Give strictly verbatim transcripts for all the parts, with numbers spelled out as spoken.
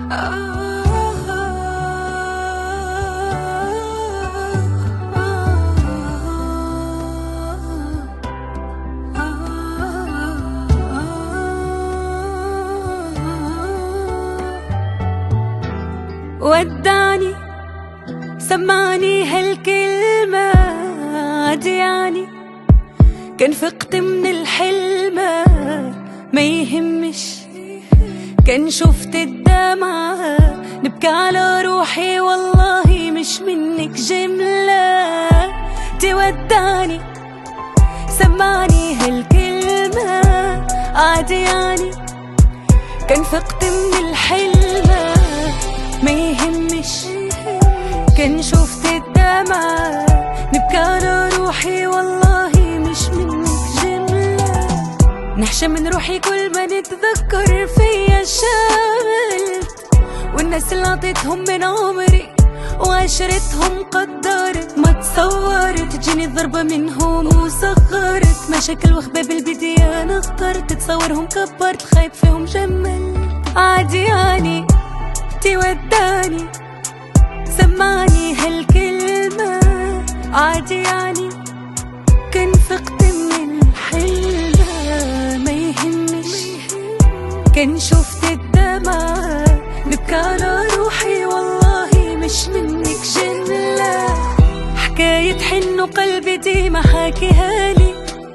ودعني سمعني هالكلمة عادي يعني، كان فقت من الحلم ما يهمش، كان شفت الدمعة نبكي على روحي والله مش منك جملة. تودعني سمعني هالكلمة عادي يعني، كان فقت من الحلم ما يهمش، كان شفت الدمعة نبكي على روحي والله مش منك جملة. نحشى من روحي كل ما نتذكر فيا شاملت، والناس اللي عطيتهم من عمري وعشرتهم قدرت ما تصورت، تجيني الضربة منهم وصغرت، مشاكل وخباب البداية انا اخترت، تصورهم كبرت الخايب فيهم جملت. عادي يعني تودعني سمعني هالكلمة عادي يعني، كان فقت من الحلم ما يهمش، كان شفت الدمعة نبكي على روحي والله مش منك جملة. حكاية حن وقلبي ديما حاكيها لي،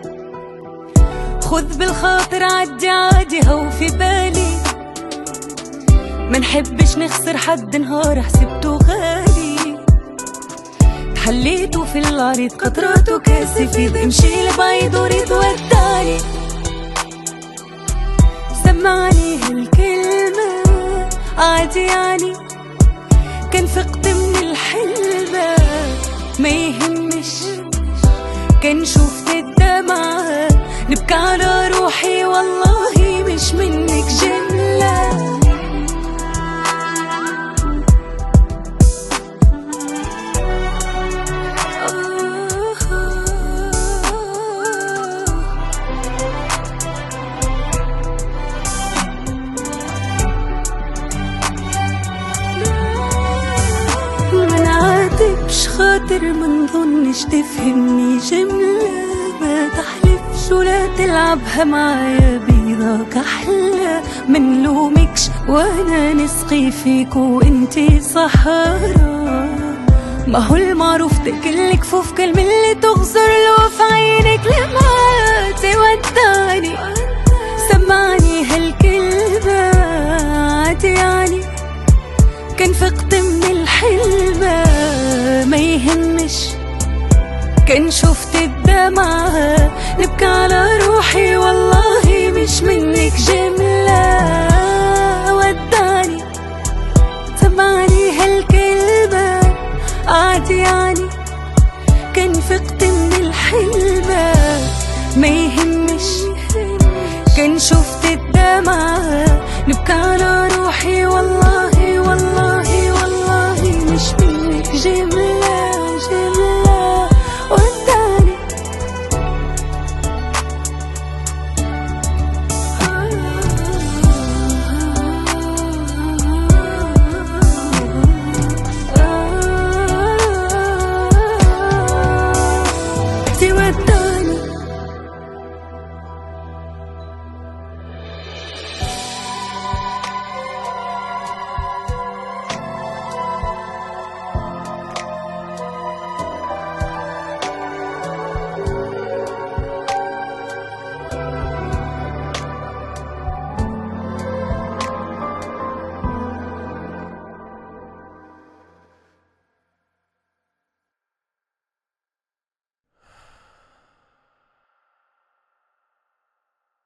خذ بالخاطر عدي عادي هو في بالي، ما نحبش نخسر حد نهار حسبته غالي، تحليته في العريض قطراته كاسفيد، امشي لبعيد وريد وداني سمعني هالكلمة عادي يعني، كان فقت من الحلم ما يهمش، كان شفت الدمعة نبكي على روحي والله مش منك جملة. مش خاطر منظنش تفهمني جملة، ما تحلفش ولا تلعبها معايا بيضاك أحلى، منلومكش وانا نسقي فيك وانتي صحارى، ما هو المعروف تكل كفوف كلمة اللي تغزر له في عينك لما تودعني سمعني هالكلمة عادي يعني، كان فقت من الحلم ما يهمش، كان شفت الدمعة نبكي على روحي